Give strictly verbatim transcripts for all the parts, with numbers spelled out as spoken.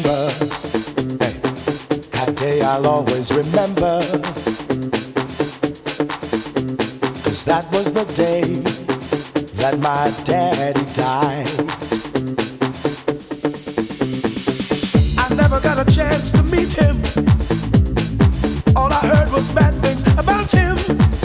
September. Hey, that day I'll always remember. 'Cause that was the day that my daddy died. I never got a chance to meet him. All I heard was bad things about him.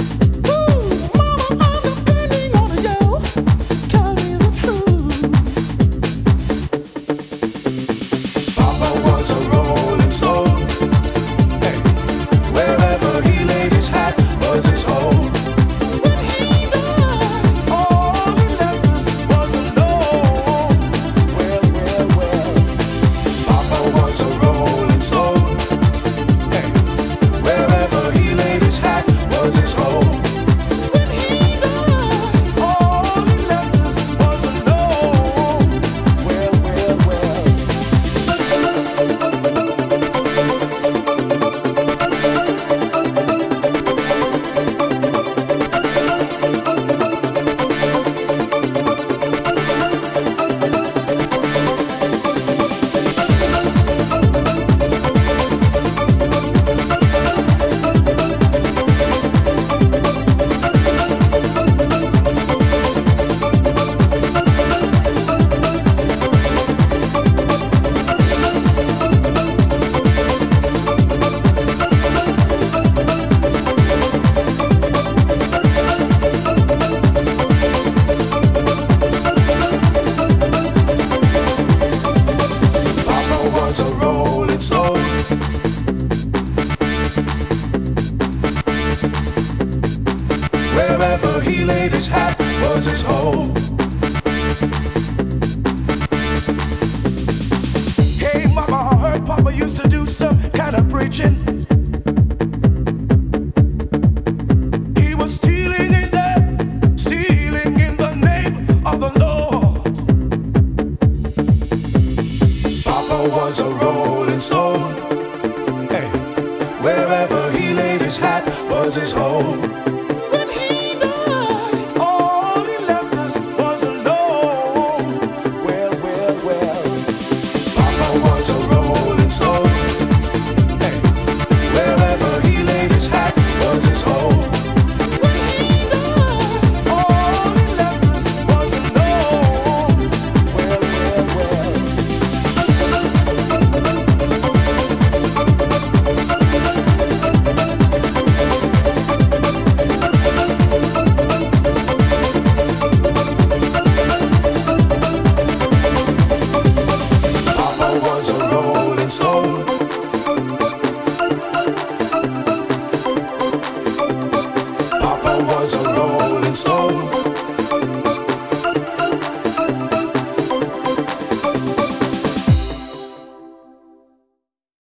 Wherever he laid his hat was his home. Hey mama, I heard Papa used to do some kind of preaching. He was stealing in the, stealing in the name of the Lord. Papa was a rolling stone. Hey, wherever he laid his hat was his home.